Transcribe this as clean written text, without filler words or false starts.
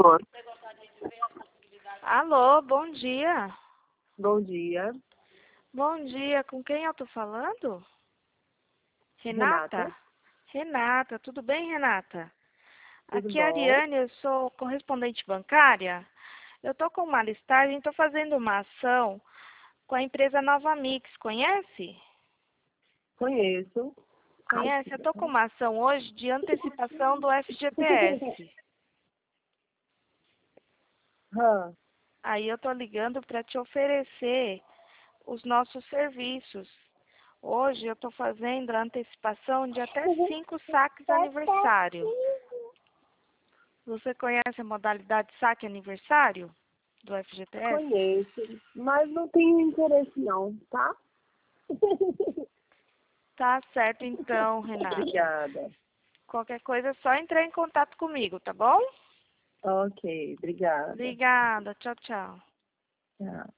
favor. Alô, bom dia. Bom dia. Bom dia, com quem eu tô falando? Renata? Renata, tudo bem, Renata? Tudo Aqui é a bom? Ariane, eu sou correspondente bancária. Eu tô com uma listagem, tô fazendo uma ação com a empresa Nova Mix, conhece? Conheço. Conhece? Eu tô com uma ação hoje de antecipação do FGTS. Aí eu tô ligando para te oferecer os nossos serviços. Hoje eu estou fazendo a antecipação de até 5 saques aniversário. Você conhece a modalidade saque aniversário do FGTS? Conheço, mas não tenho interesse não, tá? Tá certo então, Renata. Obrigada. Qualquer coisa é só entrar em contato comigo, tá bom? Ok, obrigada. Obrigada. Tchau, tchau. Tchau.